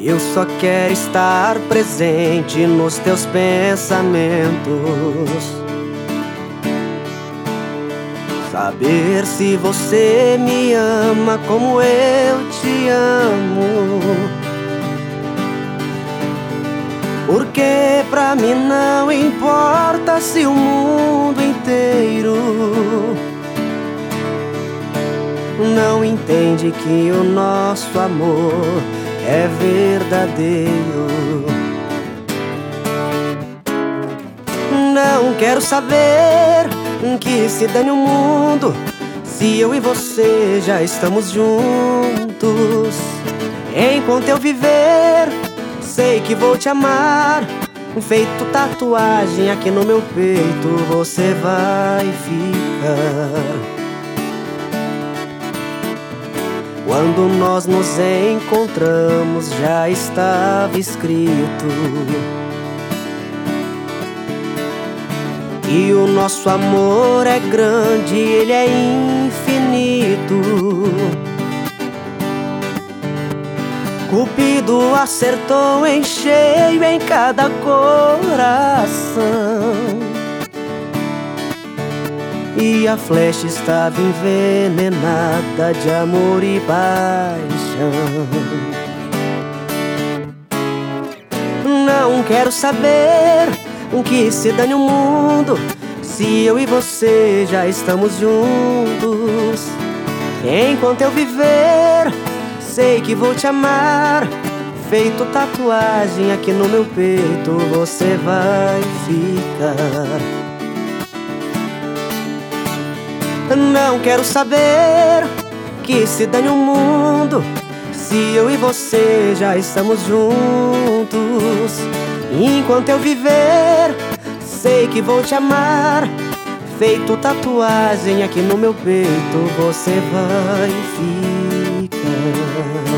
Eu só quero estar presente nos teus pensamentos, saber se você me ama como eu te amo. Porque pra mim não importa se o mundo inteiro não entende que o nosso amor é verdadeiro. Não quero saber que se dane o mundo, se eu e você já estamos juntos. Enquanto eu viver, sei que vou te amar. Feito tatuagem aqui no meu peito, você vai ficar. Quando nós nos encontramos, já estava escrito que o nosso amor é grande, ele é infinito. Cupido acertou em cheio em cada coração, e a flecha estava envenenada de amor e paixão. Não quero saber que se dane o mundo, se eu e você já estamos juntos. Enquanto eu viver, sei que vou te amar. Feito tatuagem aqui no meu peito, você vai ficar. Não quero saber que se dane o mundo, se eu e você já estamos juntos. Enquanto eu viver, sei que vou te amar. Feito tatuagem aqui no meu peito, você vai ficar.